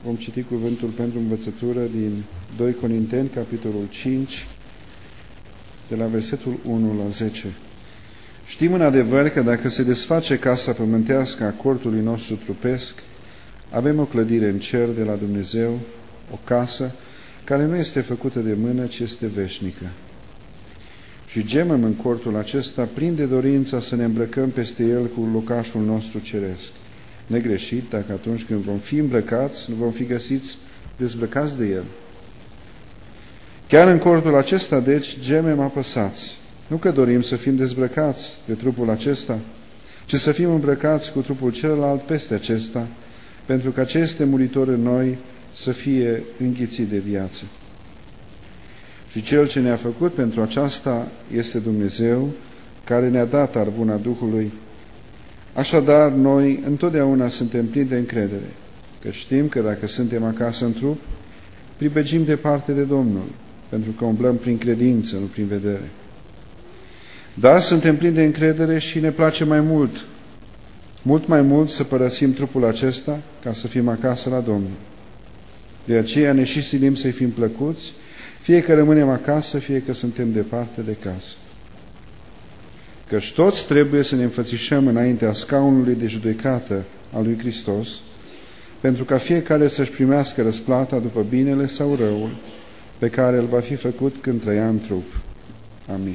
Vom citi cuvântul pentru învățătură din 2 Corinteni, capitolul 5, de la versetul 1 la 10. Știm în adevăr că dacă se desface casa pământească a cortului nostru trupesc, avem o clădire în cer de la Dumnezeu, o casă care nu este făcută de mână, ci este veșnică. Și gemem în cortul acesta plin de dorința să ne îmbrăcăm peste el cu locașul nostru ceresc, negreșit dacă atunci când vom fi îmbrăcați, nu vom fi găsiți dezbrăcați de el. Chiar în cortul acesta, deci, gemem apăsați, nu că dorim să fim dezbrăcați de trupul acesta, ci să fim îmbrăcați cu trupul celălalt peste acesta, pentru că aceste muritor în noi să fie înghițit de viață. Și Cel ce ne-a făcut pentru aceasta este Dumnezeu, care ne-a dat arvuna Duhului. Așadar, noi întotdeauna suntem plini de încredere, că știm că dacă suntem acasă în trup, pribegim departe de Domnul, pentru că umblăm prin credință, nu prin vedere. Dar suntem plini de încredere și ne place mult mai mult să părăsim trupul acesta ca să fim acasă la Domnul. De aceea ne și silim să-i fim plăcuți, fie că rămânem acasă, fie că suntem departe de casă. Căci toți trebuie să ne înfățișăm înaintea scaunului de judecată al lui Hristos, pentru ca fiecare să-și primească răsplata după binele sau răul pe care îl va fi făcut când trăia în trup. Amin.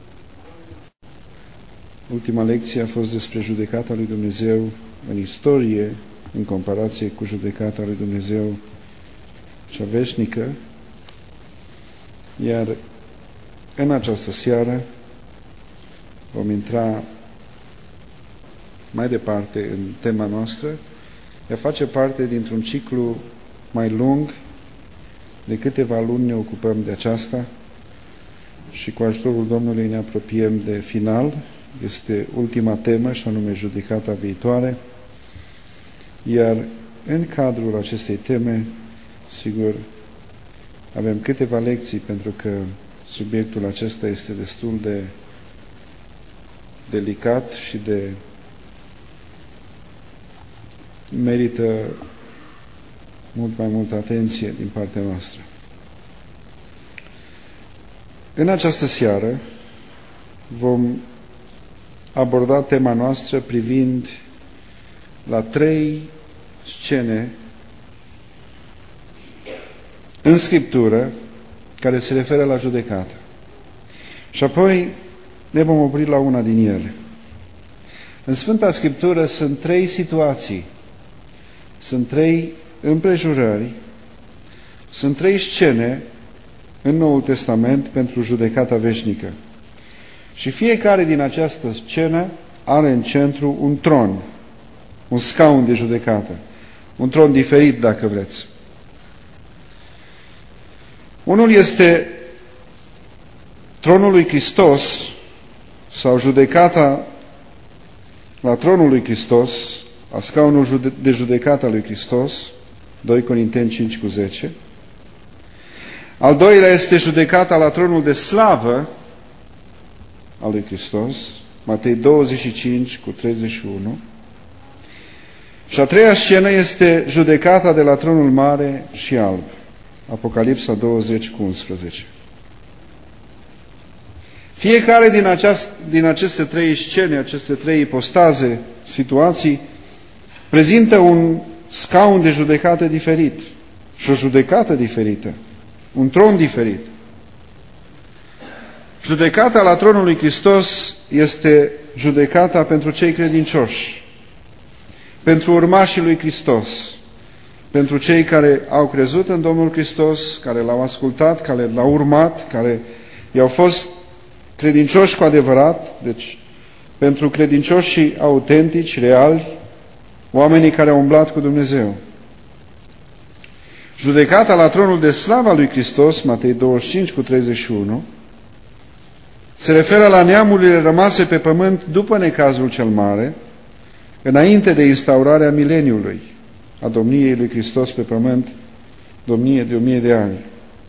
Ultima lecție a fost despre judecata lui Dumnezeu în istorie, în comparație cu judecata lui Dumnezeu cea veșnică. Iar în această seară vom intra mai departe în tema noastră. Ea face parte dintr-un ciclu mai lung. De câteva luni ne ocupăm de aceasta și cu ajutorul Domnului ne apropiem de final. Este ultima temă, și anume judecata viitoare. Iar în cadrul acestei teme, sigur, avem câteva lecții, pentru că subiectul acesta este destul de delicat și merită mult mai multă atenție din partea noastră. În această seară vom aborda tema noastră privind la 3 scene în Scriptură care se referă la judecată. Și apoi ne vom opri la una din ele. În Sfânta Scriptură sunt 3 situații, sunt 3 împrejurări, sunt 3 scene în Noul Testament pentru judecata veșnică. Și fiecare din această scenă are în centru un tron, un scaun de judecată, un tron diferit, dacă vreți. Unul este tronul lui Hristos, sau judecata la tronul lui Hristos, a scaunul de judecată a lui Hristos, 2 Corinteni 5 cu 10. Al doilea este judecata la tronul de slavă al lui Hristos, Matei 25 cu 31. Și a treia scenă este judecata de la tronul mare și alb, Apocalipsa 20 cu 11. Fiecare din aceste 3 scene, aceste 3 ipostaze, situații, prezintă un scaun de judecată diferit și o judecată diferită, un tron diferit. Judecata la tronul lui Hristos este judecata pentru cei credincioși, pentru urmașii lui Hristos, pentru cei care au crezut în Domnul Hristos, care L-au ascultat, care L-au urmat, care i-au fost credincioși cu adevărat, deci pentru credincioșii autentici, reali, oamenii care au umblat cu Dumnezeu. Judecata la tronul de slavă a lui Hristos, Matei 25 cu 31, se referă la neamurile rămase pe pământ după necazul cel mare, înainte de instaurarea mileniului, a domniei lui Hristos pe pământ, domnie de 1000 de ani.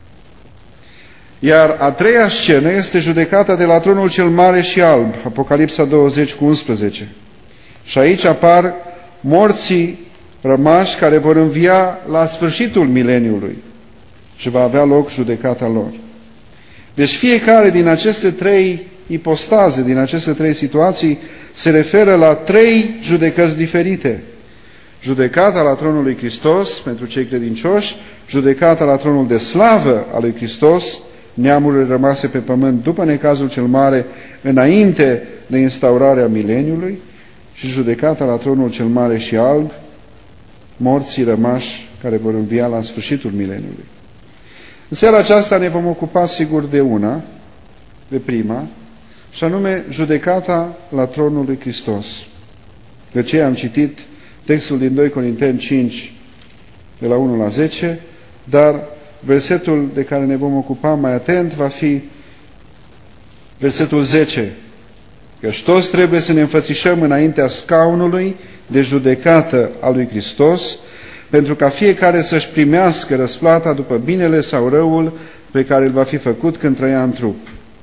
Iar a treia scenă este judecata de la tronul cel mare și alb, Apocalipsa 20 cu 11. Și aici apar morții rămași care vor învia la sfârșitul mileniului și va avea loc judecata lor. Deci fiecare din aceste trei ipostaze, din aceste trei situații, se referă la trei judecăți diferite. Judecata la tronul lui Hristos pentru cei credincioși, judecata la tronul de slavă al lui Hristos, neamurile rămase pe pământ după necazul cel mare, înainte de instaurarea mileniului, și judecata la tronul cel mare și alb, morții rămași care vor învia la sfârșitul mileniului. În seara aceasta ne vom ocupa sigur de una, de prima, și anume judecata la tronul lui Hristos. De aceea am citit textul din 2 Corinteni 5, de la 1 la 10, dar versetul de care ne vom ocupa mai atent va fi versetul 10. Căci toți trebuie să ne înfățișăm înaintea scaunului de judecată a lui Hristos, pentru ca fiecare să-și primească răsplata după binele sau răul pe care îl va fi făcut când trăia în trup.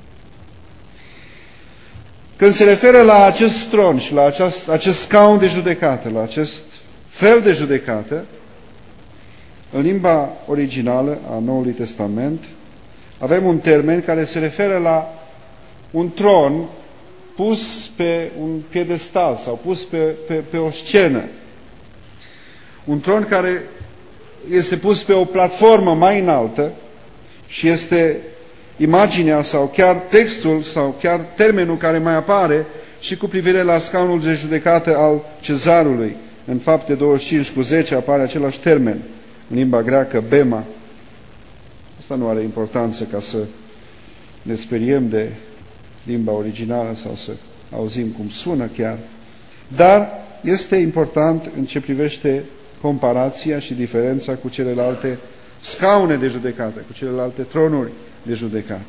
Când se referă la acest tron și la acest scaun de judecată, la acest fel de judecată, în limba originală a Noului Testament, avem un termen care se referă la un tron pus pe un piedestal sau pus pe o scenă. Un tron care este pus pe o platformă mai înaltă și este imaginea sau chiar textul sau chiar termenul care mai apare și cu privire la scaunul de judecată al Cezarului. În Fapte 25:10 apare același termen, în limba greacă, bema. Asta nu are importanță ca să ne speriem de limba originală sau să auzim cum sună chiar, dar este important în ce privește comparația și diferența cu celelalte scaune de judecată, cu celelalte tronuri de judecată.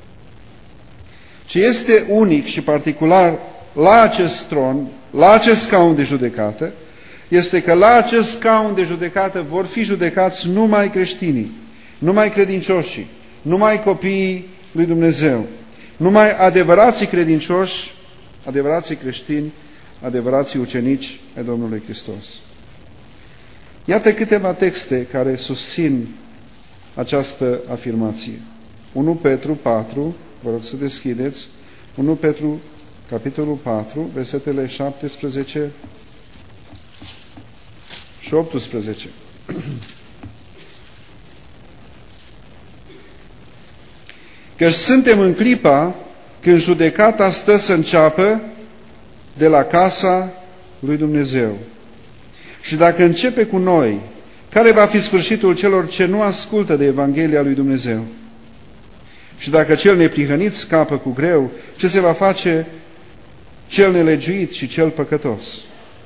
Ce este unic și particular la acest tron, la acest scaun de judecată, este că la acest scaun de judecată vor fi judecați numai creștinii, numai credincioșii, numai copiii lui Dumnezeu, numai adevărații credincioși, adevărații creștini, adevărații ucenici ai Domnului Hristos. Iată câteva texte care susțin această afirmație. 1 Petru 4, vă rog să deschideți, 1 Petru, capitolul 4, versetele 17 și 18. Căci suntem în clipa când judecata stă să înceapă de la casa lui Dumnezeu. Și dacă începe cu noi, care va fi sfârșitul celor ce nu ascultă de Evanghelia lui Dumnezeu? Și dacă cel neprihănit scapă cu greu, ce se va face cel nelegiuit și cel păcătos?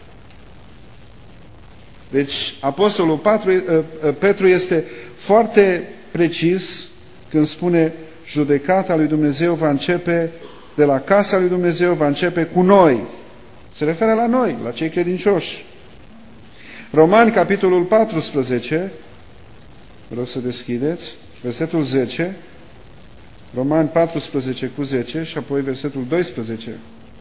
Deci, Apostolul Petru este foarte precis când spune judecata lui Dumnezeu va începe de la casa lui Dumnezeu, va începe cu noi. Se referă la noi, la cei credincioși. Romani, capitolul 14, vreau să deschideți, versetul 10, Romani 14:10 și apoi versetul 12.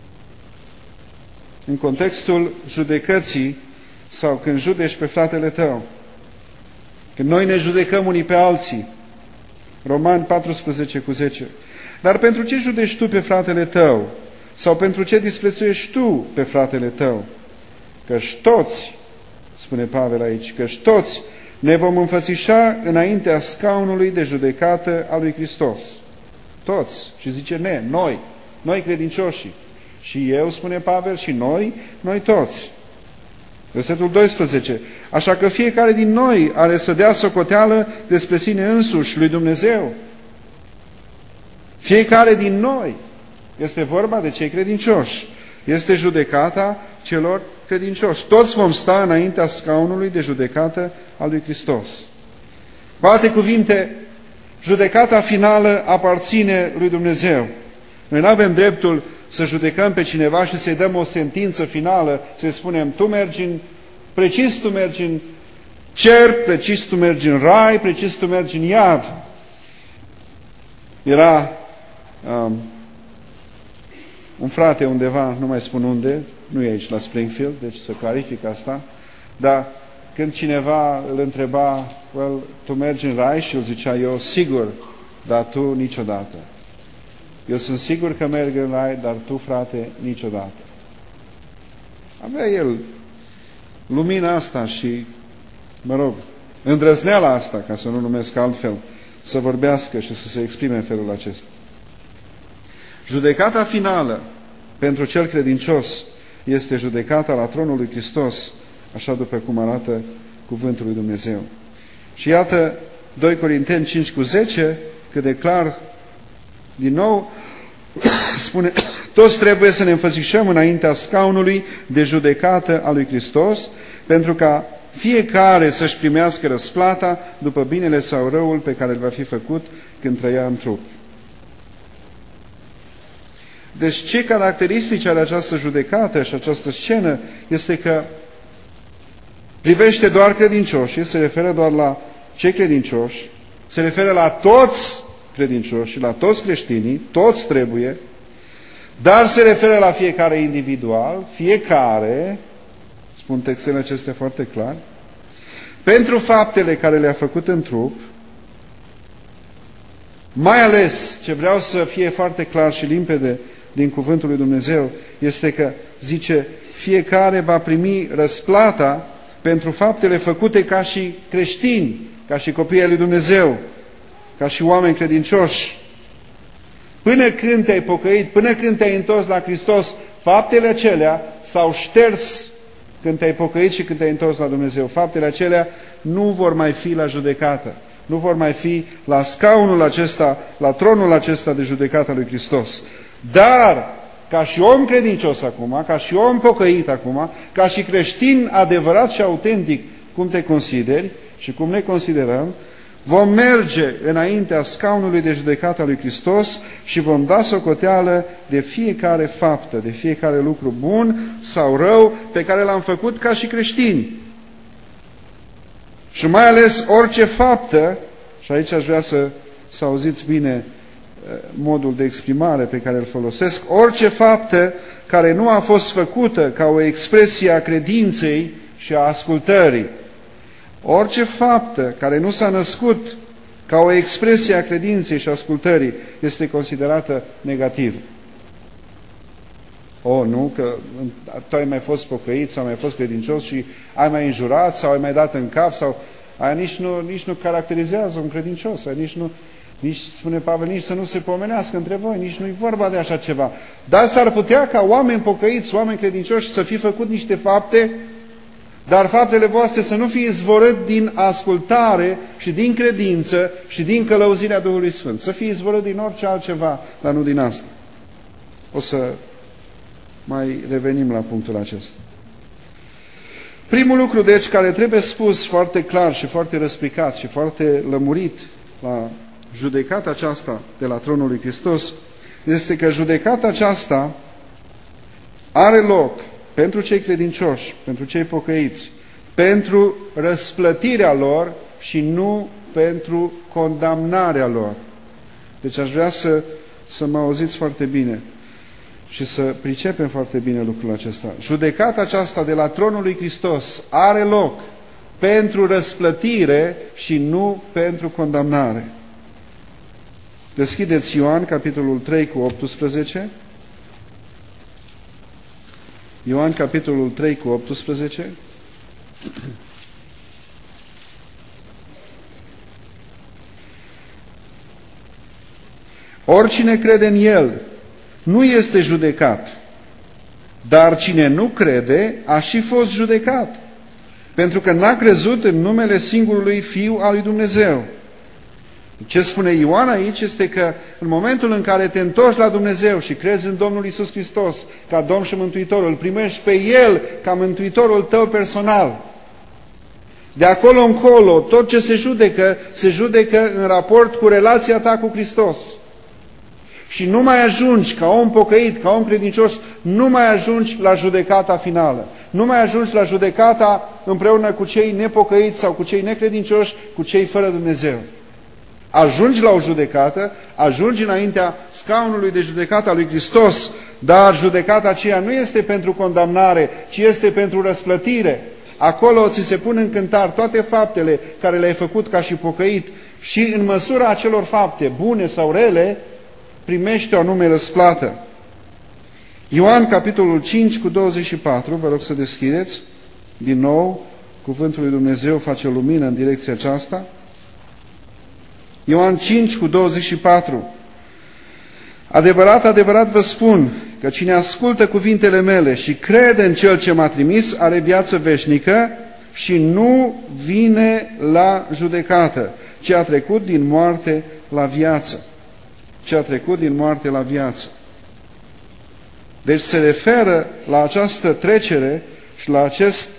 În contextul judecății sau când judeci pe fratele tău, când noi ne judecăm unii pe alții, Romani 14:10. Dar pentru ce judeci tu pe fratele tău? Sau pentru ce disprețuiești tu pe fratele tău? Căci toți, spune Pavel aici, căci toți ne vom înfățișa înaintea scaunului de judecată a lui Hristos. Toți. Și zice noi credincioșii. Și eu, spune Pavel, și noi toți. Versetul 12. Așa că fiecare din noi are să dea socoteală despre sine însuși lui Dumnezeu. Fiecare din noi. Este vorba de cei credincioși. Este judecata celor credincioși. Toți vom sta înaintea scaunului de judecată al lui Hristos. Cu alte cuvinte, judecata finală aparține lui Dumnezeu. Noi nu avem dreptul să judecăm pe cineva și să-i dăm o sentință finală, să-i spunem, precis tu mergi în cer, precis tu mergi în rai, precis tu mergi în iad. Era un frate undeva, nu mai spun unde, nu e aici la Springfield, deci să clarific asta, dar când cineva îl întreba, well, tu mergi în rai? Și el zicea, eu sigur, dar tu niciodată. Eu sunt sigur că merg în rai, dar tu, frate, niciodată. Avea el lumina asta și, mă rog, îndrăzneala asta, ca să nu numesc altfel, să vorbească și să se exprime în felul acesta. Judecata finală pentru cel credincios este judecata la tronul lui Hristos, așa după cum arată cuvântul lui Dumnezeu. Și iată 2 Corinteni 5:10, cât de clar, din nou, spune, toți trebuie să ne înfățișăm înaintea scaunului de judecată a lui Hristos, pentru ca fiecare să-și primească răsplata după binele sau răul pe care îl va fi făcut când trăia în trup. Deci ce caracteristici are această judecată și această scenă este că privește doar credincioșii, se referă doar la cei credincioși, se referă la toți credincioși, la toți creștinii, toți trebuie, dar se referă la fiecare individual, fiecare, spun textele acestea foarte clar, pentru faptele care le-a făcut în trup, mai ales ce vreau să fie foarte clar și limpede din cuvântul lui Dumnezeu, este că, zice, fiecare va primi răsplata pentru faptele făcute ca și creștini, ca și copii ai lui Dumnezeu, ca și oameni credincioși. Până când te-ai pocăit, până când te-ai întors la Hristos, faptele acelea s-au șters când te-ai pocăit și când te-ai întors la Dumnezeu. Faptele acelea nu vor mai fi la judecată, nu vor mai fi la scaunul acesta, la tronul acesta de judecată a lui Hristos. Dar, ca și om credincios acum, ca și om pocăit acum, ca și creștin adevărat și autentic, cum te consideri și cum ne considerăm, vom merge înaintea scaunului de judecată a lui Hristos și vom da socoteală de fiecare faptă, de fiecare lucru bun sau rău pe care l-am făcut ca și creștini. Și mai ales orice faptă, și aici aș vrea să auziți bine modul de exprimare pe care îl folosesc, orice faptă care nu a fost făcută ca o expresie a credinței și a ascultării, orice faptă care nu s-a născut ca o expresie a credinței și ascultării este considerată negativă. Nu, că tu ai mai fost pocăit sau ai mai fost credincios și ai mai înjurat sau ai mai dat în cap sau aia nici nu caracterizează un credincios, nici, spune Pavel, nici să nu se pomenească între voi, nici nu-i vorba de așa ceva. Dar s-ar putea ca oameni pocăiți, oameni credincioși să fi făcut niște fapte, dar faptele voastre să nu fie izvorât din ascultare și din credință și din călăuzirea Duhului Sfânt. Să fie izvorât din orice altceva, dar nu din asta. O să mai revenim la punctul acesta. Primul lucru, deci, care trebuie spus foarte clar și foarte răspicat și foarte lămurit la judecata aceasta de la tronul lui Hristos, este că judecata aceasta are loc pentru cei credincioși, pentru cei pocăiți, pentru răsplătirea lor și nu pentru condamnarea lor. Deci aș vrea să mă auziți foarte bine și să pricepem foarte bine lucrul acesta. Judecata aceasta de la tronul lui Hristos are loc pentru răsplătire și nu pentru condamnare. Deschideți Ioan, capitolul 3 cu 18. Ioan, capitolul 3 cu 18. Oricine crede în El nu este judecat, dar cine nu crede a și fost judecat, pentru că n-a crezut în numele singurului Fiu al lui Dumnezeu. Ce spune Ioan aici este că în momentul în care te întorci la Dumnezeu și crezi în Domnul Iisus Hristos ca Domn și Mântuitor, îl primești pe El ca Mântuitorul tău personal. De acolo încolo, tot ce se judecă în raport cu relația ta cu Hristos. Și nu mai ajungi ca om pocăit, ca om credincios, nu mai ajungi la judecata finală. Nu mai ajungi la judecata împreună cu cei nepocăiți sau cu cei necredincioși, cu cei fără Dumnezeu. Ajungi la o judecată, ajungi înaintea scaunului de judecată a lui Hristos, dar judecata aceea nu este pentru condamnare, ci este pentru răsplătire. Acolo ți se pun în cântar toate faptele care le-ai făcut ca și pocăit și în măsura acelor fapte, bune sau rele, primești o anume răsplată. Ioan, capitolul 5, cu 24, vă rog să deschideți. Din nou, cuvântul lui Dumnezeu face lumină în direcția aceasta. Ioan 5, cu 24. Adevărat, adevărat vă spun că cine ascultă cuvintele mele și crede în Cel ce m-a trimis are viață veșnică și nu vine la judecată, ci a trecut din moarte la viață. Ce a trecut din moarte la viață. Deci se referă la această trecere și la acest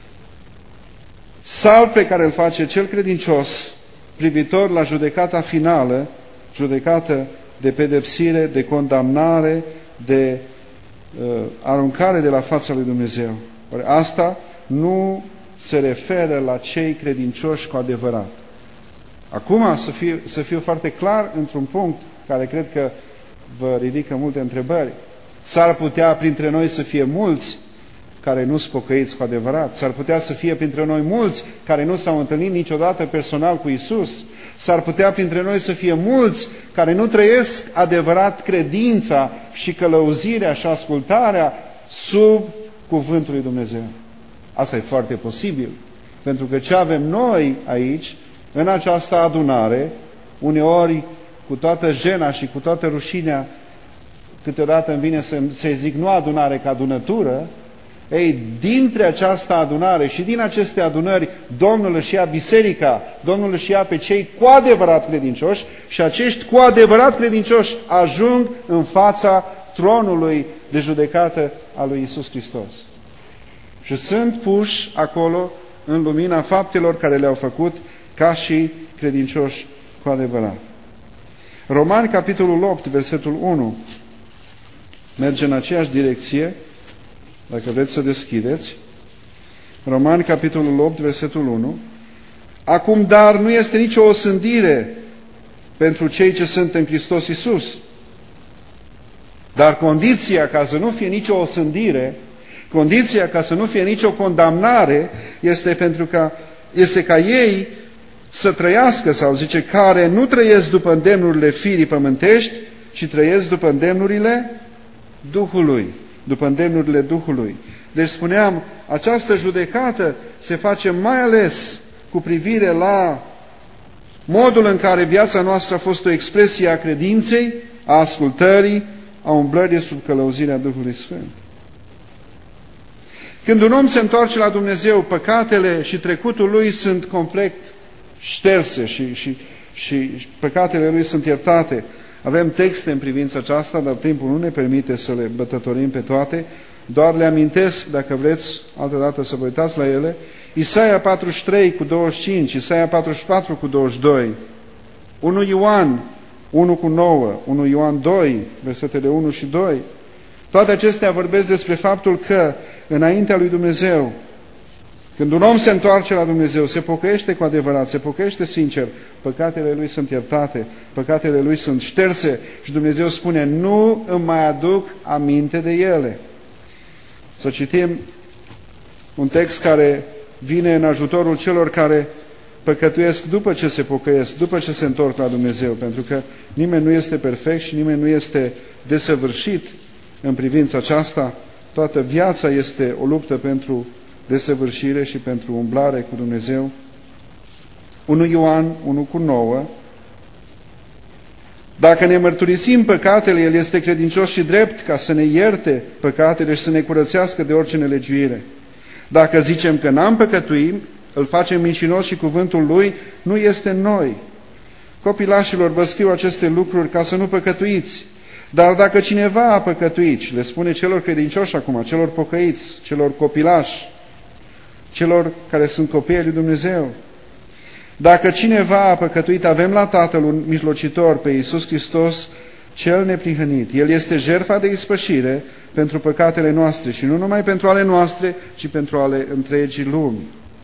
salt pe care îl face cel credincios privitor la judecata finală, judecată de pedepsire, de condamnare, de aruncare de la fața lui Dumnezeu. Ori asta nu se referă la cei credincioși cu adevărat. Acum să fiu foarte clar într-un punct care cred că vă ridică multe întrebări. S-ar putea printre noi să fie mulți care nu sunt pocăiți cu adevărat. S-ar putea să fie printre noi mulți care nu s-au întâlnit niciodată personal cu Isus. S-ar putea printre noi să fie mulți care nu trăiesc adevărat credința și călăuzirea și ascultarea sub cuvântul lui Dumnezeu. Asta e foarte posibil. Pentru că ce avem noi aici, în această adunare, uneori cu toată jena și cu toată rușinea, câteodată îmi vine să-i zic nu adunare, ca adunătură, ei, dintre această adunare și din aceste adunări, Domnul își ia biserica, Domnul își ia pe cei cu adevărat credincioși și acești cu adevărat credincioși ajung în fața tronului de judecată a lui Iisus Hristos. Și sunt puși acolo în lumina faptelor care le-au făcut ca și credincioși cu adevărat. Romani, capitolul 8, versetul 1, merge în aceeași direcție, dacă vreți să deschideți. Romani, capitolul 8, versetul 1. Acum, dar nu este nicio osândire pentru cei ce sunt în Hristos Iisus. Dar condiția ca să nu fie nicio osândire, condiția ca să nu fie nicio condamnare, este ca ei să trăiască, sau zice, care nu trăiesc după îndemnurile firii pământești, ci trăiesc după îndemnurile Duhului. După îndemnurile Duhului. Deci spuneam, această judecată se face mai ales cu privire la modul în care viața noastră a fost o expresie a credinței, a ascultării, a umblării sub călăuzirea Duhului Sfânt. Când un om se întoarce la Dumnezeu, păcatele și trecutul lui sunt complet șterse și păcatele lui sunt iertate. Avem texte în privința aceasta, dar timpul nu ne permite să le bătătorim pe toate. Doar le amintesc, dacă vreți, altădată să vă uitați la ele. Isaia 43 cu 25, Isaia 44 cu 22, 1 Ioan 1 cu 9, 1 Ioan 2, versetele 1 și 2. Toate acestea vorbesc despre faptul că înaintea lui Dumnezeu, când un om se întoarce la Dumnezeu, se pocăiește cu adevărat, se pocăiește sincer, păcatele lui sunt iertate, păcatele lui sunt șterse și Dumnezeu spune, nu îmi mai aduc aminte de ele. Să citim un text care vine în ajutorul celor care păcătuiesc după ce se pocăiesc, după ce se întorc la Dumnezeu, pentru că nimeni nu este perfect și nimeni nu este desăvârșit în privința aceasta. Toată viața este o luptă pentru desăvârșire și pentru umblare cu Dumnezeu. 1 Ioan 1 cu 9. Dacă ne mărturisim păcatele, El este credincios și drept ca să ne ierte păcatele și să ne curățească de orice nelegiuire. Dacă zicem că n-am păcătuit, îl facem mincinos și cuvântul Lui nu este în noi. Copilașilor, vă scriu aceste lucruri ca să nu păcătuiți. Dar dacă cineva a păcătuit, și le spune celor credincioși acum, celor pocăiți, celor copilași, celor care sunt copiii lui Dumnezeu, dacă cineva a păcătuit, avem la Tatăl un mijlocitor, pe Iisus Hristos, cel neprihănit. El este jertfa de ispășire pentru păcatele noastre și nu numai pentru ale noastre, ci pentru ale întregii lumi.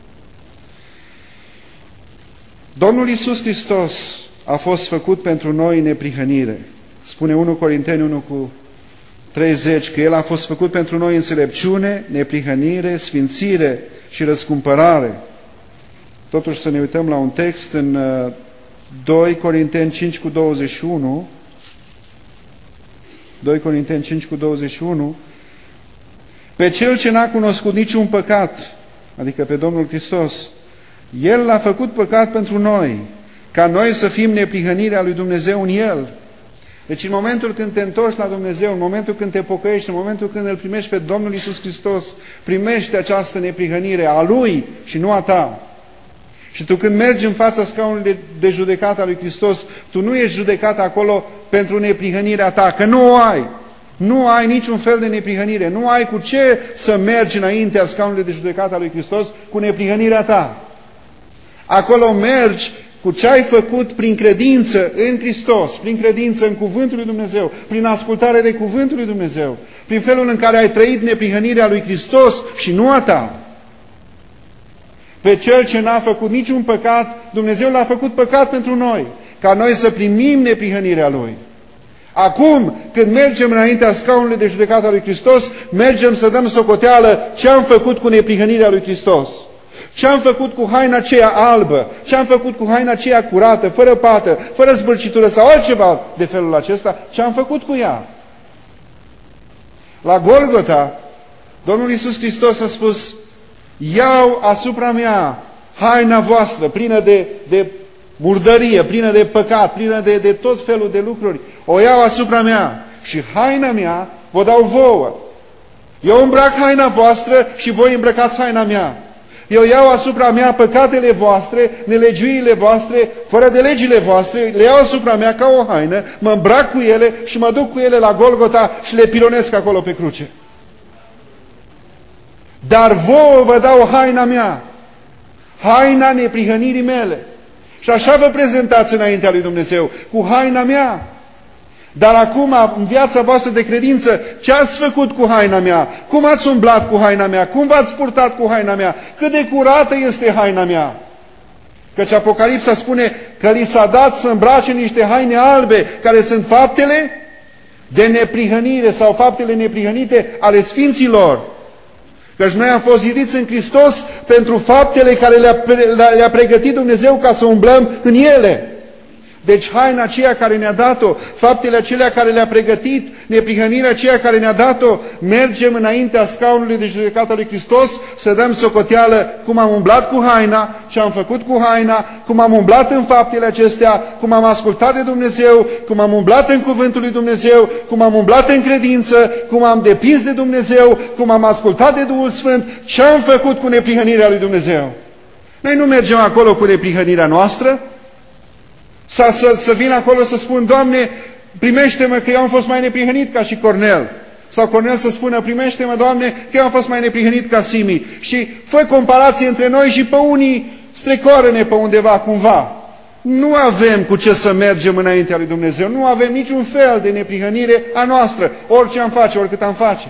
Domnul Iisus Hristos a fost făcut pentru noi neprihănire. Spune 1 Corinteni 1 cu 30 că El a fost făcut pentru noi înțelepciune, neprihănire, sfințire, și răscumpărare. Totuși să ne uităm la un text în 2 Corinteni 5:21. 2 Corinteni 5:21. Pe cel ce n-a cunoscut niciun păcat, adică pe Domnul Hristos, El l-a făcut păcat pentru noi, ca noi să fim neprihănirea lui Dumnezeu în El. Deci în momentul când te întorci la Dumnezeu, în momentul când te pocăiești, în momentul când îl primești pe Domnul Iisus Hristos, primești această neprihănire a Lui și nu a ta. Și tu când mergi în fața scaunului de judecată a lui Hristos, tu nu ești judecat acolo pentru neprihănirea ta, că nu o ai. Nu ai niciun fel de neprihănire. Nu ai cu ce să mergi înaintea scaunului de judecată a lui Hristos cu neprihănirea ta. Acolo mergi cu ce ai făcut prin credință în Hristos, prin credință în Cuvântul lui Dumnezeu, prin ascultare de Cuvântul lui Dumnezeu, prin felul în care ai trăit neprihănirea lui Hristos și nu a ta. Pe cel ce n-a făcut niciun păcat, Dumnezeu l-a făcut păcat pentru noi, ca noi să primim neprihănirea Lui. Acum, când mergem înaintea scaunului de judecată a lui Hristos, mergem să dăm socoteală ce am făcut cu neprihănirea lui Hristos. Ce am făcut cu haina aceea albă, ce am făcut cu haina aceea curată, fără pată, fără zbârcitură sau altceva de felul acesta, ce am făcut cu ea. La Golgota, Domnul Iisus Hristos a spus: iau asupra mea haina voastră, plină de murdărie, plină de păcat, plină de tot felul de lucruri. O iau asupra mea și haina mea vă dau vouă. Eu îmbrac haina voastră și voi îmbrăcați haina mea. Eu iau asupra mea păcatele voastre, nelegiuirile voastre, fără de legile voastre, le iau asupra mea ca o haină, mă îmbrac cu ele și mă duc cu ele la Golgota și le pilonesc acolo pe cruce. Dar vouă vă dau haina mea, haina neprihănirii mele. Și așa vă prezentați înaintea lui Dumnezeu, cu haina mea. Dar acum, în viața voastră de credință, ce ați făcut cu haina mea? Cum ați umblat cu haina mea? Cum v-ați purtat cu haina mea? Cât de curată este haina mea? Căci Apocalipsa spune că li s-a dat să îmbrace niște haine albe, care sunt faptele de neprihănire sau faptele neprihănite ale sfinților. Căci noi am fost zidiți în Hristos pentru faptele care le-a pregătit Dumnezeu ca să umblăm în ele. Deci haina aceea care ne-a dat-o, faptele acelea care le-a pregătit, neprihănirea aceea care ne-a dat-o, mergem înaintea scaunului de judecată lui Hristos să dăm socoteală cum am umblat cu haina, ce am făcut cu haina, cum am umblat în faptele acestea, cum am ascultat de Dumnezeu, cum am umblat în cuvântul lui Dumnezeu, cum am umblat în credință, cum am depins de Dumnezeu, cum am ascultat de Duhul Sfânt, ce am făcut cu neprihănirea lui Dumnezeu. Noi nu mergem acolo cu neprihănirea noastră, să vin acolo să spun: Doamne, primește-mă că eu am fost mai neprihănit ca și Cornel. Sau Cornel să spună: primește-mă, Doamne, că eu am fost mai neprihănit ca Simi. Și fă comparație între noi și pe unii strecoară-ne pe undeva cumva. Nu avem cu ce să mergem înaintea lui Dumnezeu. Nu avem niciun fel de neprihănire a noastră, orice am face, oricât am face.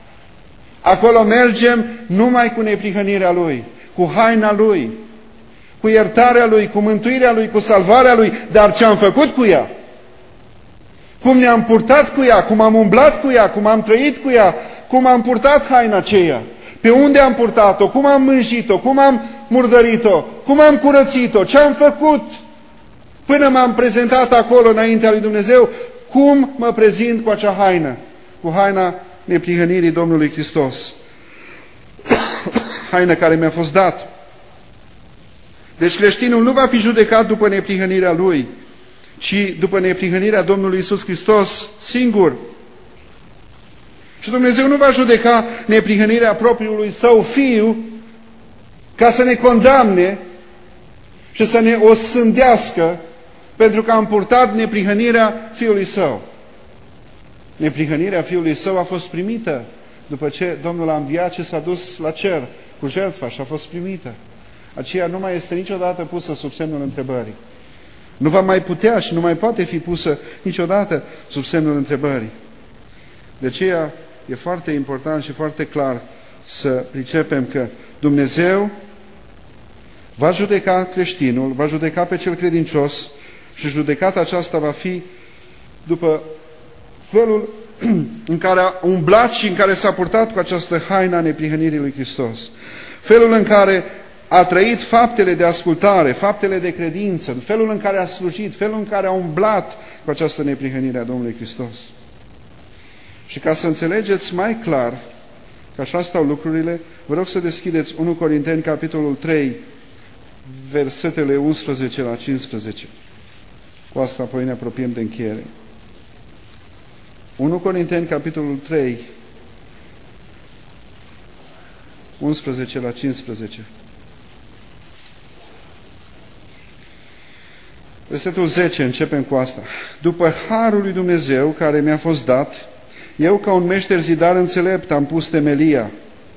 Acolo mergem numai cu neprihănirea Lui, cu haina Lui, cu iertarea Lui, cu mântuirea Lui, cu salvarea Lui, dar ce am făcut cu ea? Cum ne-am purtat cu ea, cum am umblat cu ea, cum am trăit cu ea, cum am purtat haina aceea, pe unde am purtat-o, cum am mânjit-o, cum am murdărit-o, cum am curățit-o, ce am făcut până m-am prezentat acolo înaintea lui Dumnezeu, cum mă prezint cu acea haină, cu haina neprihănirii Domnului Hristos. Haină care mi-a fost dată. Deci creștinul nu va fi judecat după neprihănirea lui, ci după neprihănirea Domnului Iisus Hristos singur. Și Dumnezeu nu va judeca neprihănirea propriului Său Fiu ca să ne condamne și să ne osândească pentru că am purtat neprihănirea Fiului Său. Neprihănirea Fiului Său a fost primită după ce Domnul a înviat și s-a dus la cer cu jertfa și a fost primită. Aceea nu mai este niciodată pusă sub semnul întrebării. Nu va mai putea și nu mai poate fi pusă niciodată sub semnul întrebării. De aceea e foarte important și foarte clar să pricepem că Dumnezeu va judeca creștinul, va judeca pe cel credincios și judecata aceasta va fi după felul în care a umblat și în care s-a purtat cu această haină a neprihănirii lui Hristos. felul în care a trăit faptele de ascultare, faptele de credință, felul în care a slujit, felul în care a umblat cu această neprihănire a Domnului Hristos. Și ca să înțelegeți mai clar că așa stau lucrurile, vă rog să deschideți 1 Corinteni, capitolul 3, versetele 11 la 15. Cu asta apoi ne apropiem de încheiere. 1 Corinteni, capitolul 3, 11 la 15. Versetul 10, începem cu asta. După harul lui Dumnezeu care mi-a fost dat, eu ca un meșter zidar înțelept am pus temelia.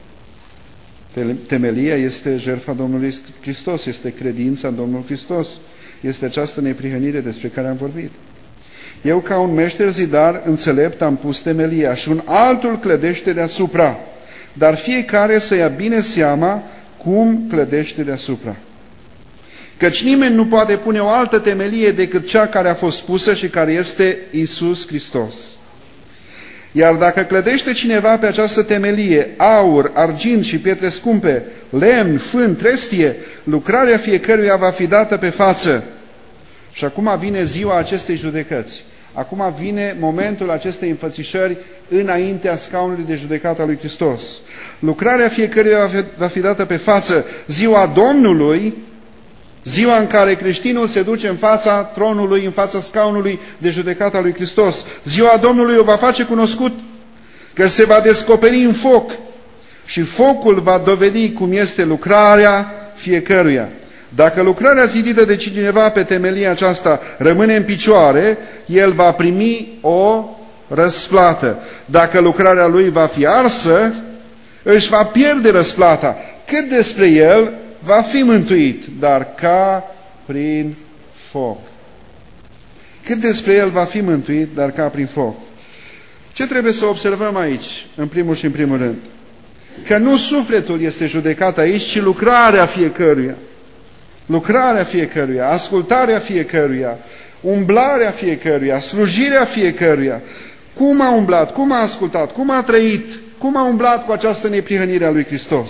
Temelia este jertfa Domnului Hristos, este credința în Domnul Hristos. Este această neprihănire despre care am vorbit. Eu ca un meșter zidar înțelept am pus temelia și un altul clădește deasupra. Dar fiecare să ia bine seama cum clădește deasupra. Căci nimeni nu poate pune o altă temelie decât cea care a fost pusă și care este Iisus Hristos. Iar dacă clădește cineva pe această temelie aur, argint și pietre scumpe, lemn, fân, trestie, lucrarea fiecăruia va fi dată pe față. Și acum vine ziua acestei judecăți. Acum vine momentul acestei înfățișări înaintea scaunului de judecată a lui Hristos. Lucrarea fiecăruia va fi dată pe față. Ziua Domnului, ziua în care creștinul se duce în fața tronului, în fața scaunului de judecată a lui Hristos. Ziua Domnului o va face cunoscut, că se va descoperi în foc și focul va dovedi cum este lucrarea fiecăruia. Dacă lucrarea zidită de cineva pe temelia aceasta rămâne în picioare, el va primi o răsplată. Dacă lucrarea lui va fi arsă, își va pierde răsplata. Cât despre el, va fi mântuit, dar ca prin foc. Cât despre el va fi mântuit, dar ca prin foc. Ce trebuie să observăm aici, în primul și în primul rând? Că nu sufletul este judecat aici, ci lucrarea fiecăruia. Lucrarea fiecăruia, ascultarea fiecăruia, umblarea fiecăruia, slujirea fiecăruia. Cum a umblat, cum a ascultat, cum a trăit, cum a umblat cu această neprihănire a lui Hristos.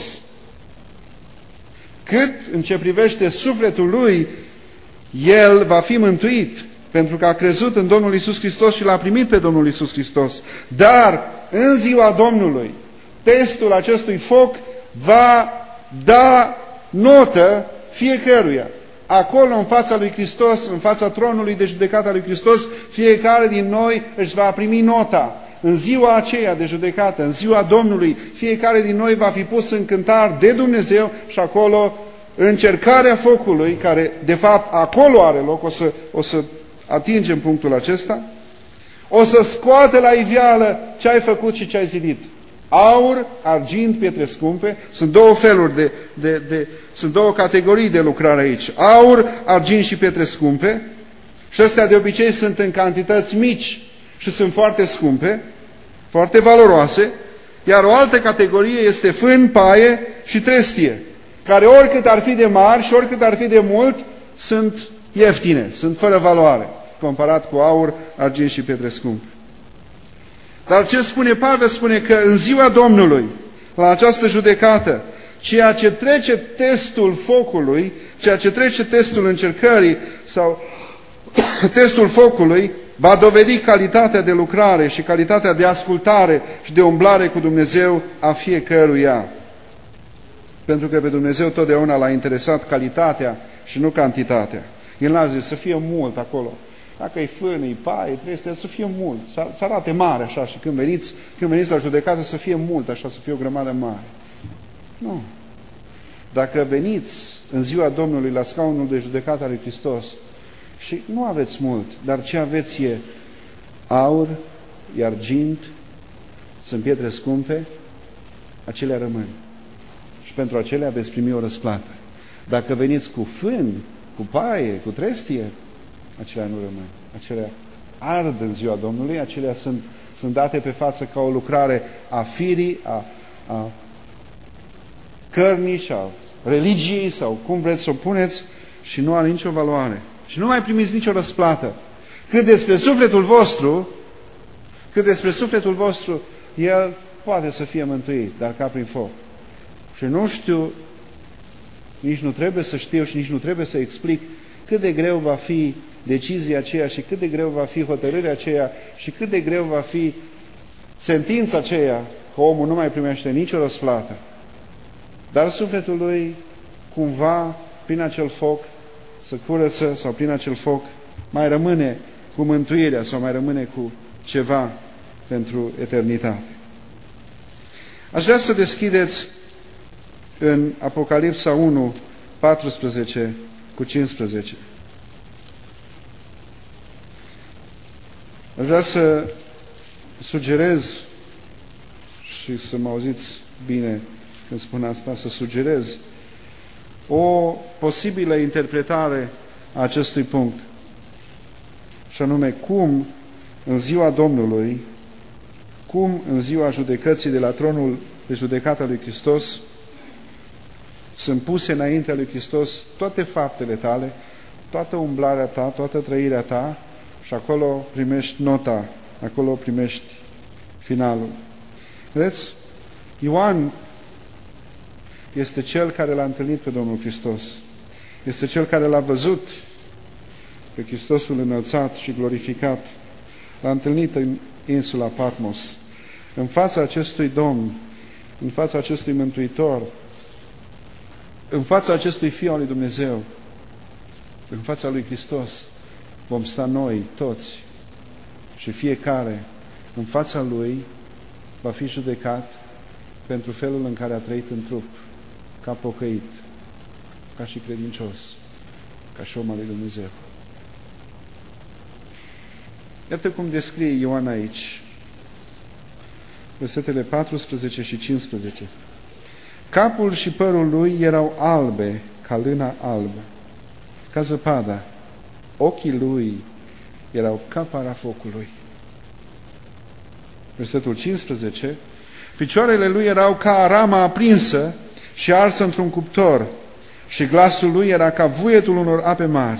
Cât în ce privește sufletul lui, el va fi mântuit, pentru că a crezut în Domnul Iisus Hristos și l-a primit pe Domnul Iisus Hristos. Dar în ziua Domnului, testul acestui foc va da notă fiecăruia. Acolo, în fața lui Hristos, în fața tronului de judecată a lui Hristos, fiecare din noi își va primi nota. În ziua aceea de judecată, în ziua Domnului, fiecare din noi va fi pus în cântar de Dumnezeu și acolo încercarea focului, care de fapt acolo are loc, o să atingem punctul acesta, o să scoate la iveală ce ai făcut și ce ai zidit. Aur, argint, pietre scumpe, sunt două feluri sunt două categorii de lucrare aici. Aur, argint și pietre scumpe, și astea de obicei sunt în cantități mici și sunt foarte scumpe, foarte valoroase, iar o altă categorie este fân, paie și trestie, care oricât ar fi de mari și oricât ar fi de mult, sunt ieftine, sunt fără valoare, comparat cu aur, argint și pietre scumpe. Dar ce spune Pavel? Spune că în ziua Domnului, la această judecată, ceea ce trece testul focului, ceea ce trece testul încercării sau testul focului, va dovedi calitatea de lucrare și calitatea de ascultare și de umblare cu Dumnezeu a fiecăruia. Pentru că pe Dumnezeu totdeauna l-a interesat calitatea și nu cantitatea. El n-a zis să fie mult acolo. Dacă e fân, e paie, trebuie să fie mult. Să arate mare așa și când veniți la judecată să fie mult așa, să fie o grămadă mare. Nu. Dacă veniți în ziua Domnului la scaunul de judecată al lui Hristos și nu aveți mult, dar ce aveți e aur, e argint, sunt pietre scumpe, acelea rămân. Și pentru acelea veți primi o răsplată. Dacă veniți cu fân, cu paie, cu trestie, acelea nu rămân. Acelea ard în ziua Domnului, acelea sunt date pe față ca o lucrare a firii, a cărnii și a religiei sau cum vreți să o puneți și nu are nicio valoare. Și nu mai primiți nicio răsplată. Cât despre sufletul vostru, el poate să fie mântuit, dar ca prin foc. Și nu știu nici nu trebuie să știu și nici nu trebuie să explic cât de greu va fi decizia aceea și cât de greu va fi hotărârea aceea și cât de greu va fi sentința aceea că omul nu mai primește nicio răsplată. Dar sufletul lui cumva prin acel foc să curăță sau prin acel foc mai rămâne cu mântuirea sau mai rămâne cu ceva pentru eternitate. Aș vrea să deschideți în Apocalipsa 1, 14 cu 15. Aș vrea să sugerez, și să mă auziți bine când spun asta, să sugerez o posibilă interpretare a acestui punct. Și anume, cum în ziua Domnului, cum în ziua judecății de la tronul de judecată lui Hristos sunt puse înaintea lui Hristos toate faptele tale, toată umblarea ta, toată trăirea ta și acolo primești nota, acolo primești finalul. Vedeți? Ioan este cel care l-a întâlnit pe Domnul Hristos. Este cel care l-a văzut pe Hristosul înălțat și glorificat. L-a întâlnit în insula Patmos. În fața acestui Domn, în fața acestui Mântuitor, în fața acestui Fiu al lui Dumnezeu, în fața lui Hristos, vom sta noi toți și fiecare în fața Lui va fi judecat pentru felul în care a trăit în trup, ca pocăit, ca și credincios, ca și om al lui Dumnezeu. Iată cum descrie Ioan aici, versetele 14 și 15. Capul și părul lui erau albe, ca lâna albă, ca zăpada. Ochii lui erau ca para focului. Versetul 15. Picioarele lui erau ca arama aprinsă și arsă într-un cuptor și glasul lui era ca vuietul unor ape mari.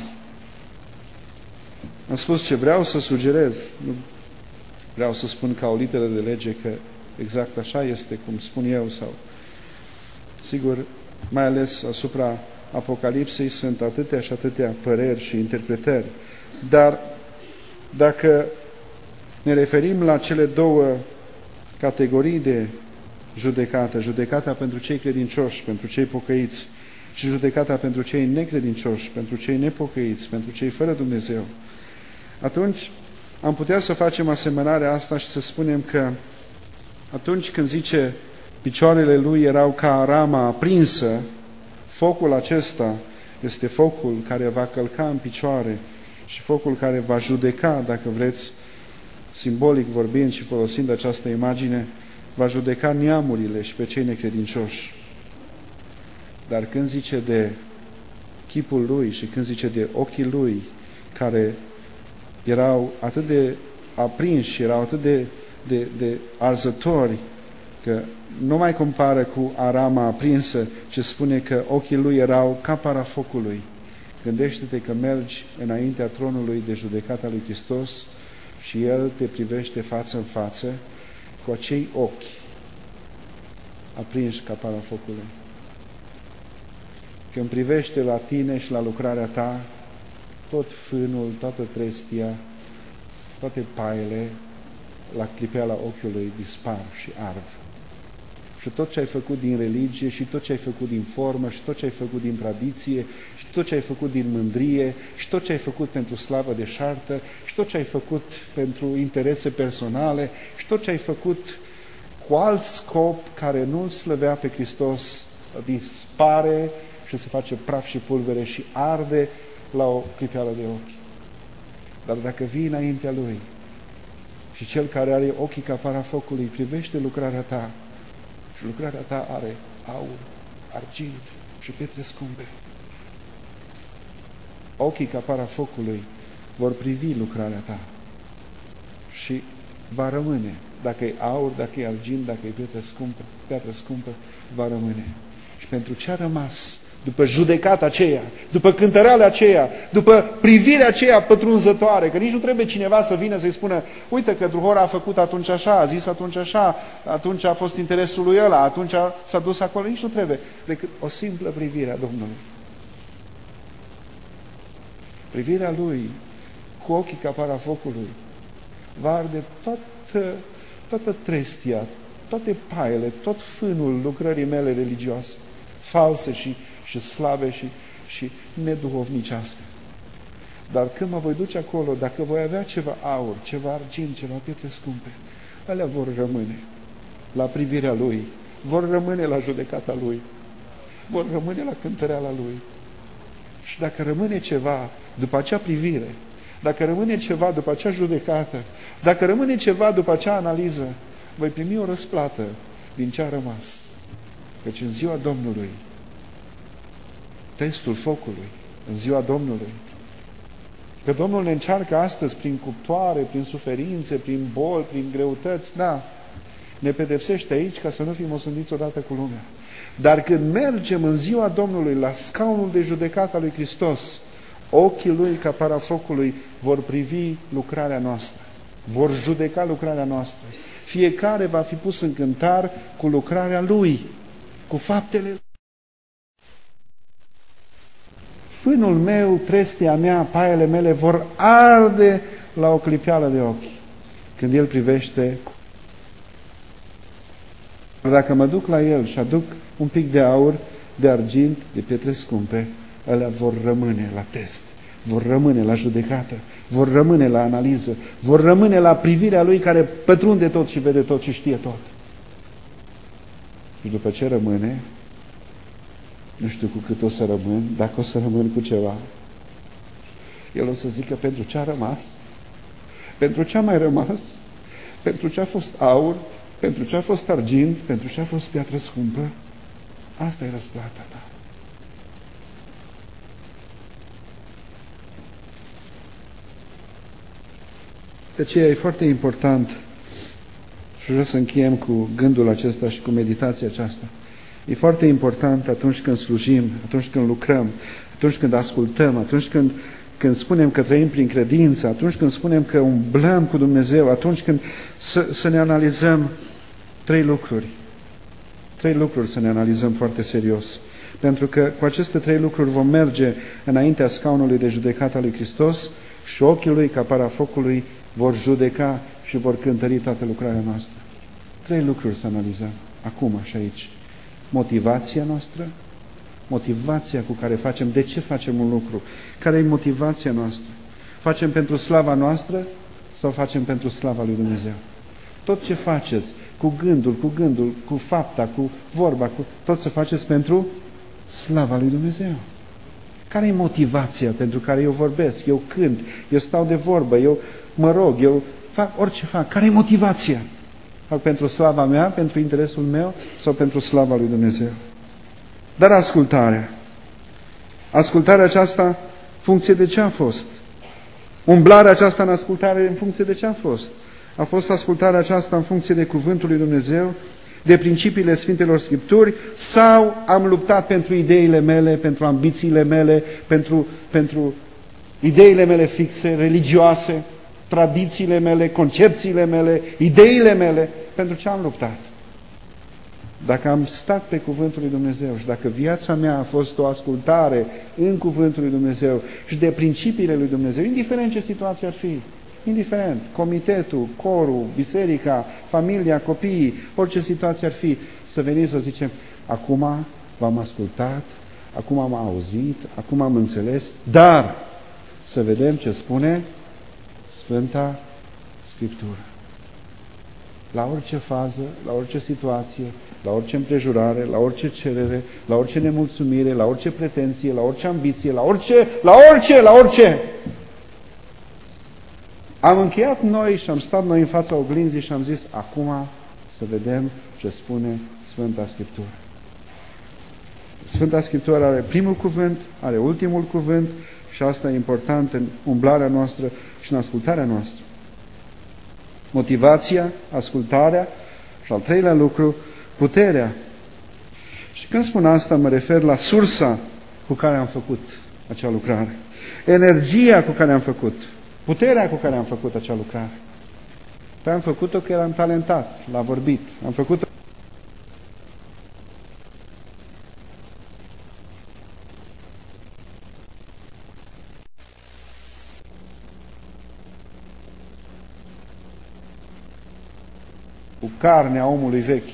Am spus ce vreau să sugerez. Nu vreau să spun ca o literă de lege că exact așa este cum spun eu sau... Sigur, mai ales asupra Apocalipsei sunt atâtea și atâtea păreri și interpretări. Dar dacă ne referim la cele două categorii de judecată, judecata pentru cei credincioși, pentru cei pocăiți și judecata pentru cei necredincioși, pentru cei nepocăiți, pentru cei fără Dumnezeu, atunci am putea să facem asemănarea asta și să spunem că atunci când zice picioarele lui erau ca arama aprinsă, focul acesta este focul care va călca în picioare și focul care va judeca, dacă vreți, simbolic vorbind și folosind această imagine, va judeca neamurile și pe cei necredincioși. Dar când zice de chipul lui și când zice de ochii lui, care erau atât de aprinși, erau atât de arzători, că nu mai compară cu arama aprinsă, ci spune că ochii lui erau ca para focului. Gândește-te că mergi înaintea tronului de judecată lui Hristos și El te privește față în față cu acei ochi aprinși ca para focului. Când privește la tine și la lucrarea ta, tot fânul, toată trestia, toate paiele, la clipeala ochiului dispar și ard. Și tot ce ai făcut din religie, și tot ce ai făcut din formă, și tot ce ai făcut din tradiție, și tot ce ai făcut din mândrie, și tot ce ai făcut pentru slavă de șartă, și tot ce ai făcut pentru interese personale, și tot ce ai făcut cu alt scop care nu slăvea pe Hristos, dispare și se face praf și pulbere și arde la o clipeală de ochi. Dar dacă vii înaintea Lui și Cel care are ochii ca para focului privește lucrarea ta, și lucrarea ta are aur, argint și pietre scumpe, ochii ca para focului vor privi lucrarea ta și va rămâne. Dacă e aur, dacă e argint, dacă e piatră scumpă, va rămâne. Și pentru ce a rămas după judecata aceea, după cântăreala aceea, după privirea aceea pătrunzătoare, că nici nu trebuie cineva să vină să-i spună, uite că Druhora a făcut atunci așa, a zis atunci așa, atunci a fost interesul lui ăla, atunci s-a dus acolo, nici nu trebuie, decât o simplă privire a Domnului. Privirea Lui, cu ochii ca parafocului, va arde toată trestia, toate paiele, tot fânul lucrării mele religioase, false și slabe și neduhovnicească. Dar când mă voi duce acolo, dacă voi avea ceva aur, ceva argint, ceva pietre scumpe, alea vor rămâne la privirea Lui, vor rămâne la judecata Lui, vor rămâne la cântăreala Lui. Și dacă rămâne ceva după acea privire, dacă rămâne ceva după acea judecată, dacă rămâne ceva după acea analiză, voi primi o răsplată din ce a rămas. Căci în ziua Domnului, testul focului, în ziua Domnului, că Domnul ne încearcă astăzi prin cuptoare, prin suferințe, prin boli, prin greutăți, da, ne pedepsește aici ca să nu fim osândiți odată cu lumea. Dar când mergem în ziua Domnului la scaunul de judecată a lui Hristos, ochii Lui ca parafocului vor privi lucrarea noastră, vor judeca lucrarea noastră. Fiecare va fi pus în cântar cu lucrarea Lui, cu faptele Lui. Fânul meu, trestia mea, paiele mele vor arde la o clipeală de ochi când El privește. Dacă mă duc la El și aduc un pic de aur, de argint, de pietre scumpe, alea vor rămâne la test, vor rămâne la judecată, vor rămâne la analiză, vor rămâne la privirea Lui care pătrunde tot și vede tot și știe tot. Și după ce rămâne, nu știu cu cât o să rămân, dacă o să rămân cu ceva, El o să zică pentru ce a rămas, pentru ce a mai rămas, pentru ce a fost aur, pentru ce a fost argint, pentru ce a fost piatră scumpă, asta e răsplata ta. De aceea e foarte important și vreau să încheiem cu gândul acesta și cu meditația aceasta. E foarte important atunci când slujim, atunci când lucrăm, atunci când ascultăm, atunci când spunem că trăim prin credință, atunci când spunem că umblăm cu Dumnezeu, atunci când să ne analizăm trei lucruri. Trei lucruri să ne analizăm foarte serios. Pentru că cu aceste trei lucruri vom merge înaintea scaunului de judecată al lui Hristos și ochii Lui ca parafocului vor judeca și vor cântări toată lucrarea noastră. Trei lucruri să analizăm, acum și aici. Motivația noastră, motivația cu care facem, de ce facem un lucru, care e motivația noastră. Facem pentru slava noastră sau facem pentru slava lui Dumnezeu? Tot ce faceți, cu gândul, cu fapta, cu vorba, tot să faceți pentru slava lui Dumnezeu. Care e motivația pentru care eu vorbesc, eu cânt, eu stau de vorbă, eu mă rog, eu fac orice fac? Care e motivația? Fac pentru slava mea, pentru interesul meu sau pentru slava lui Dumnezeu? Dar ascultarea aceasta, funcție de ce a fost? Umblarea aceasta în ascultare, în funcție de ce a fost? A fost ascultarea aceasta în funcție de cuvântul lui Dumnezeu, de principiile Sfintelor Scripturi, sau am luptat pentru ideile mele, pentru ambițiile mele, pentru ideile mele fixe, religioase, tradițiile mele, concepțiile mele, ideile mele, pentru ce am luptat? Dacă am stat pe cuvântul lui Dumnezeu și dacă viața mea a fost o ascultare în cuvântul lui Dumnezeu și de principiile lui Dumnezeu, indiferent ce situație ar fi, indiferent, comitetul, corul, biserica, familia, copiii, orice situație ar fi, să venim să zicem, acum v-am ascultat, acum am auzit, acum am înțeles, dar să vedem ce spune Sfânta Scriptură. La orice fază, la orice situație, la orice împrejurare, la orice cerere, la orice nemulțumire, la orice pretenție, la orice ambiție, la orice. Am încheiat noi și am stat noi în fața oglinzii și am zis, acum să vedem ce spune Sfânta Scriptură. Sfânta Scriptură are primul cuvânt, are ultimul cuvânt și asta e important în umblarea noastră și în ascultarea noastră. Motivația, ascultarea și al treilea lucru, puterea. Și când spun asta, mă refer la sursa cu care am făcut acea lucrare, energia cu care am făcut, puterea cu care am făcut acea lucrare. Păi am făcut-o că eram talentat, l-a vorbit, am făcut-o cu carnea omului vechi.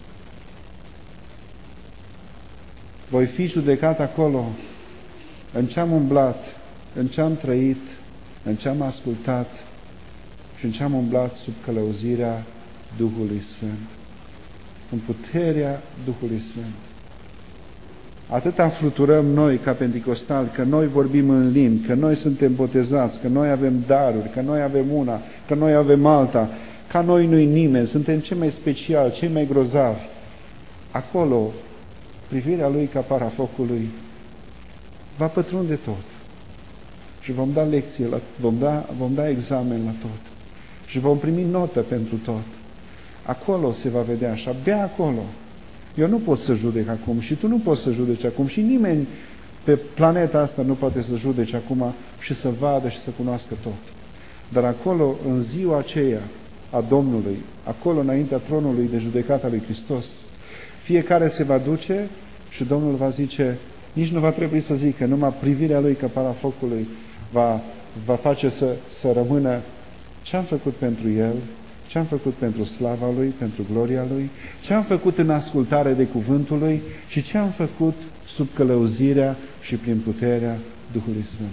Voi fi judecat acolo în ce am umblat, în ce am trăit, în ce am ascultat și în ce am umblat sub călăuzirea Duhului Sfânt, în puterea Duhului Sfânt. Atâta fluturăm noi ca penticostali, că noi vorbim în limbi, că noi suntem botezați, că noi avem daruri, că noi avem una, că noi avem alta, ca noi nu-i nimeni, suntem cei mai speciali, cei mai grozavi. Acolo, privirea Lui ca para focului va pătrunde tot. Și vom da lecție, vom da examen la tot. Și vom primi notă pentru tot. Acolo se va vedea și abia acolo. Eu nu pot să judec acum și tu nu poți să judeci acum și nimeni pe planeta asta nu poate să judece acum și să vadă și să cunoască tot. Dar acolo, în ziua aceea a Domnului, acolo înaintea tronului de judecată a lui Hristos, fiecare se va duce și Domnul va zice, nici nu va trebui să zică, numai privirea Lui ca para focului va face să rămână ce am făcut pentru El, ce am făcut pentru slava Lui, pentru gloria Lui, ce am făcut în ascultare de cuvântul Lui și ce am făcut sub călăuzirea și prin puterea Duhului Sfânt.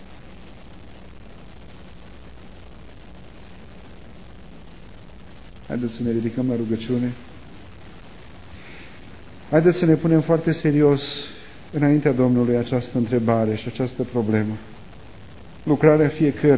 Haideți să ne ridicăm la rugăciune. Haideți să ne punem foarte serios înaintea Domnului această întrebare și această problemă. Lucrarea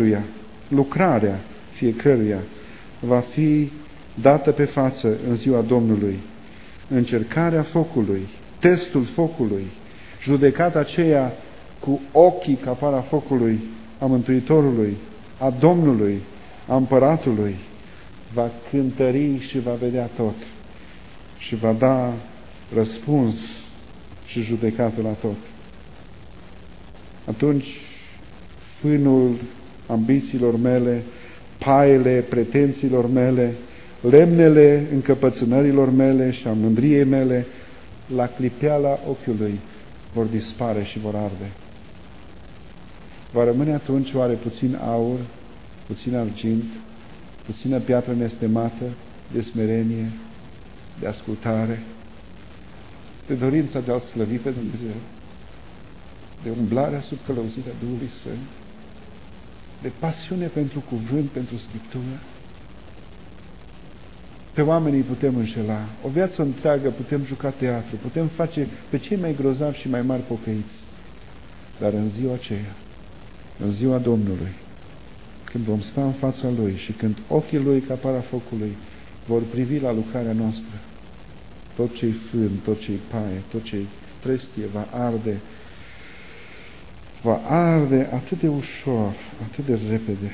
fiecăruia va fi dată pe față în ziua Domnului. Încercarea focului, testul focului, judecata aceea cu ochii ca para focului a Mântuitorului, a Domnului, a Împăratului, va cântări și va vedea tot și va da răspuns și judecată la tot. Atunci, fânul ambițiilor mele, paiele pretențiilor mele, lemnele încăpățânărilor mele și a mândriei mele, la clipeala ochiului vor dispare și vor arde. Va rămâne atunci oare puțin aur, puțin argint, puțină piatră nestemată de smerenie, de ascultare, de dorința de a slăvi pe Dumnezeu, de umblarea sub călăuzirea Duhului Sfânt, de pasiune pentru cuvânt, pentru Scriptură. Pe oamenii putem înșela. O viață întreagă putem juca teatru, putem face pe cei mai grozavi și mai mari pocăiți. Dar în ziua aceea, în ziua Domnului, când vom sta în fața Lui și când ochii Lui ca para focului vor privi la lucrarea noastră, tot ce-i fân, tot ce-i paie, tot ce-i trestie va arde atât de ușor, atât de repede.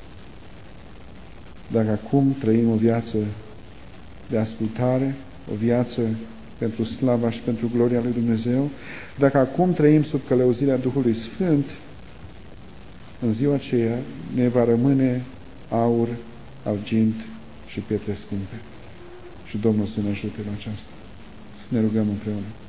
Dacă acum trăim o viață de ascultare, o viață pentru slava și pentru gloria lui Dumnezeu, dacă acum trăim sub călăuzirea Duhului Sfânt, în ziua aceea ne va rămâne aur, argint și pietre scumpe. Și Domnul să ne ajute la aceasta. Să ne rugăm împreună.